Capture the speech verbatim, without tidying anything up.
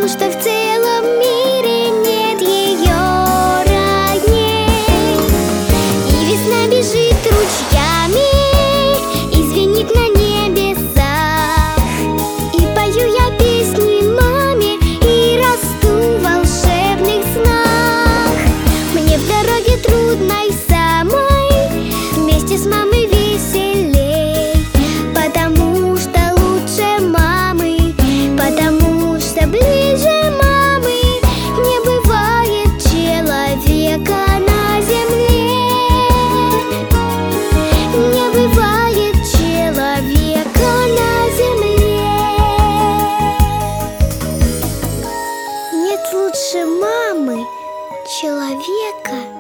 что в целом мире нет ее родней. И весна бежит ручьями и звенит на небесах. И пою я песни маме и расту в волшебных снах. Мне в дороге трудной самой вместе с мамой веселей, потому что лучше мамы, потому что ближе мамы не бывает человека на земле. Не бывает человека на земле. Нет лучше мамы человека